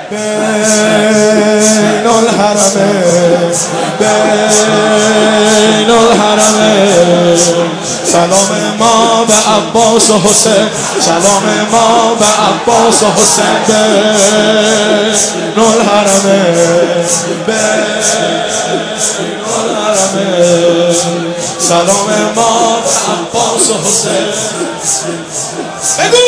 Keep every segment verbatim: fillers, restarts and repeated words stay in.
بین الحرمین بین الحرمین سلام ما به عباس و حسین سلام ما به عباس و حسین بین الحرمین بین الحرمین سلام ما به عباس و حسین بگو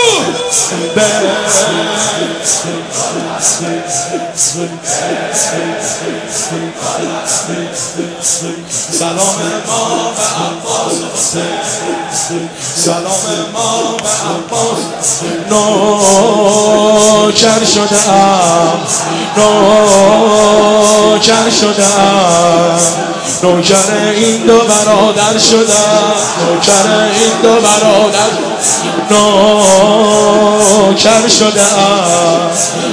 سلام ما به عباس و حسین سلام ما به عباس نوکر شده ام نوکر شده ام نوکر این دو برادر شدم نوکر این دو برادر نوکر شده ام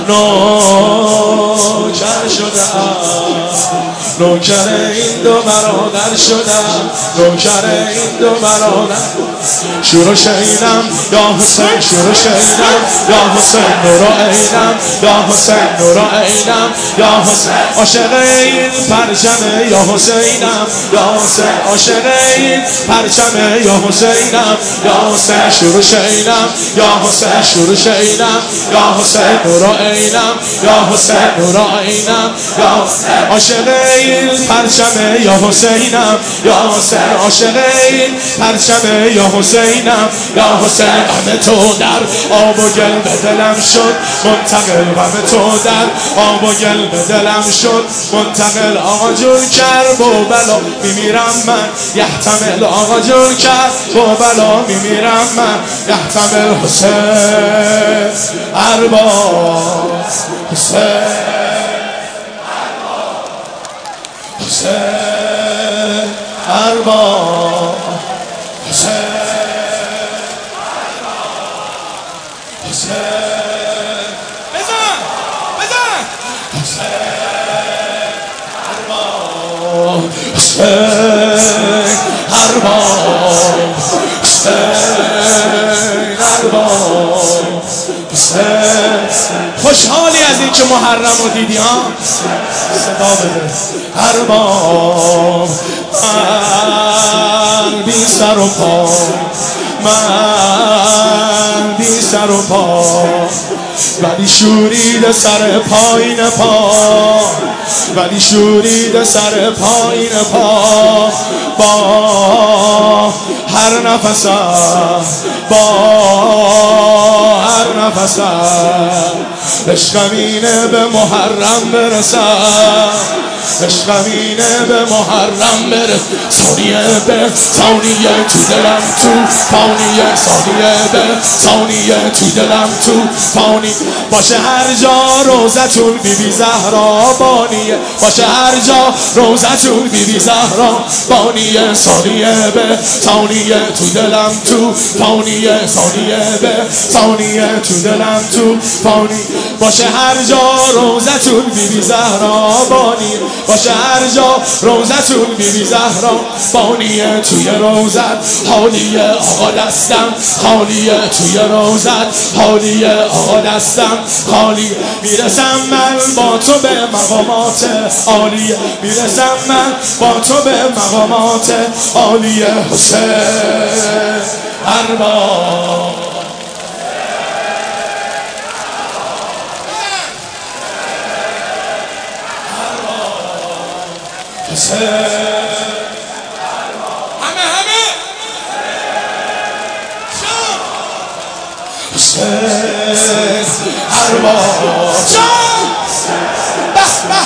نوکر شده ام نوکر این دو برادر شدم نوکر این دو برادر شروع شینم یا حسین شروع شینم یا حسین نور عینم یا حسین نور عینم یا حسین عاشق این پرچمه یا حسینم یا حسین عاشق این پرچمه یا حسینم یا حسین شروع شینم یا حسین شروع شینم یا حسین نور عینم یا حسین نور عینم یا عاشق این پرچمه یا حسینم یا حسین عاشق این پرچمه یا حسینم یا حسین غم تو در آب و گل به دلم شد منتقل غم تو در آب و گل به دلم شد منتقل آقا جون کرد و بلا میمیرم من یحتمل آقا جون کرد و بلا میمیرم من یحتمل حسین ارباب حسین حسین ارباب حسین حسین بزن بزن حسین ارباب حسین ارباب حسین ارباب حسین خوشحالی از این که محرم رو دیدی ها صدا بده ارباب من بی سر و پا من بی سر و پا ولی شورید سر پایین پا ولی شورید سر پایین پا با هر نفسم با هر نفسم عشقم اینه به محرم برسم عشقم اینه به محرم برسم ثانیه به ثانیه تو دلم تو ثانیه ثانیه به ثانیه تو دلم تو ثانی باشه هر جا روزتون بی بی زهرا بانیه باشه هر جا روزتون بی بی زهرا بانیه ثانیه به ثانیه تو دلم تو ثانیه ثانیه به ثانیه تو دلم تو ثانی باشه هر جا روزتون بی بی زهرا بانیه باشه هر جا روزتون بی بی زهرا بانیه توی روزت حالیه آقا دستم خالیه توی روزت حالیه آقا دستم خالی میرسم من با تو به مقامات عالیه میرسم من با تو به مقامات عالیه حسین ارباب حسین همه همه حسین ارباب جان به به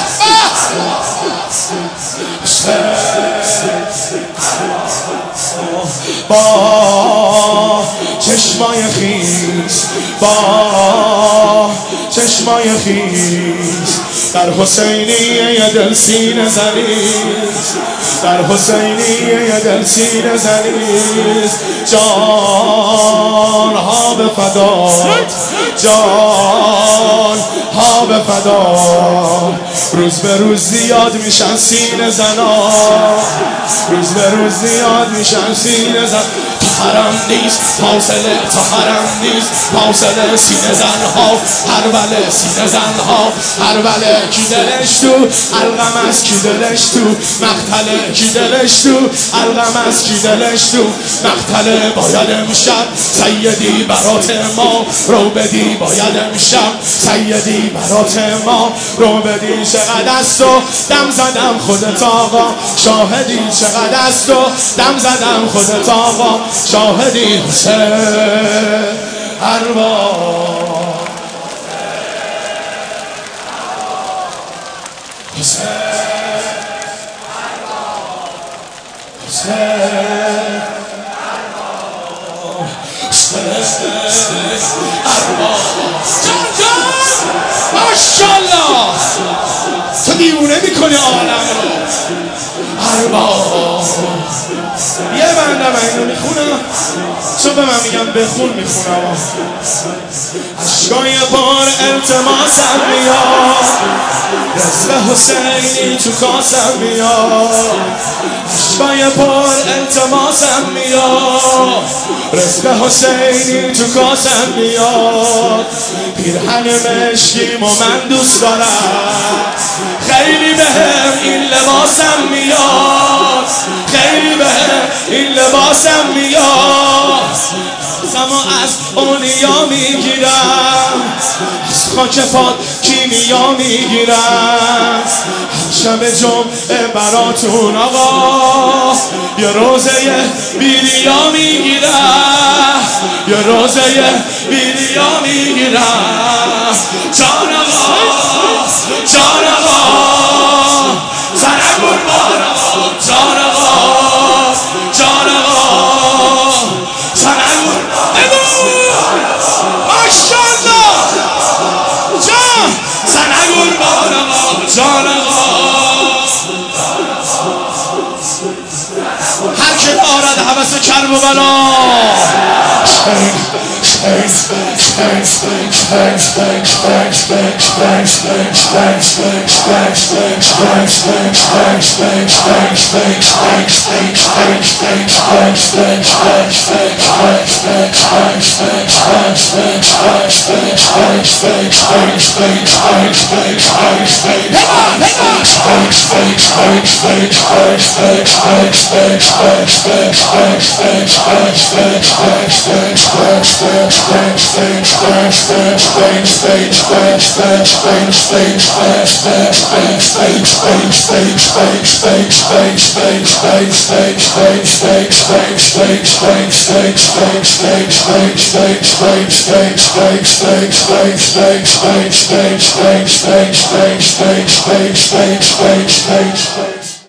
به با چشمای خیز با چشمای خیز در حسینیه دل سینه زنیز در حسینیه دل سینه زنیز جان ها به فدا جان ها به فدا روز به روز زیاد میشن سینه زنا روز به روز زیاد میشن سینه زنا حرم نیست فاصله تا حرم نیست فاصله سینه زنها هر بله سینه زنها هر بله کی دلش تو الغم از کی دلش تو مقتله کی دلش تو الغم از کی دلش تو مقتله باید امشب سیدی برات ما رو بدی باید امشب سیدی برات ما رو بدی چقدر است و دم زدم خودت آقا شاهدی چقدر است و دم زدم خودت آقا شاهدی حسین ارباب حسین حسین ارباب جان جان ماشالله تو دیوونه میکنی عالم رو ارباب یه بنده من اینو میخونم چون به من میگم بخون میخونم عشقای پر التماسم میاد رزق حسینی تو کاسم میاد عشقای پر التماسم میاد رزق حسینی تو کاسم میاد پیرهن مشکیم و من دوست دارم خیلی بهم این لباسم میاد خیلی بهم این لباسم میاد زما از اولیا میگیرم از خاک پات کیمیا میگیرم شب جمعه براتون آقا یه روزه بیریا میگیرم یه روزه بیریا میگیرم جان آقا جان آقا سرم قربان آقا جان آقا جان آقا سرم قربان ماشالله جان سرم قربان آقا جان آقا هر که دارد هوس کرب و بلا Stage,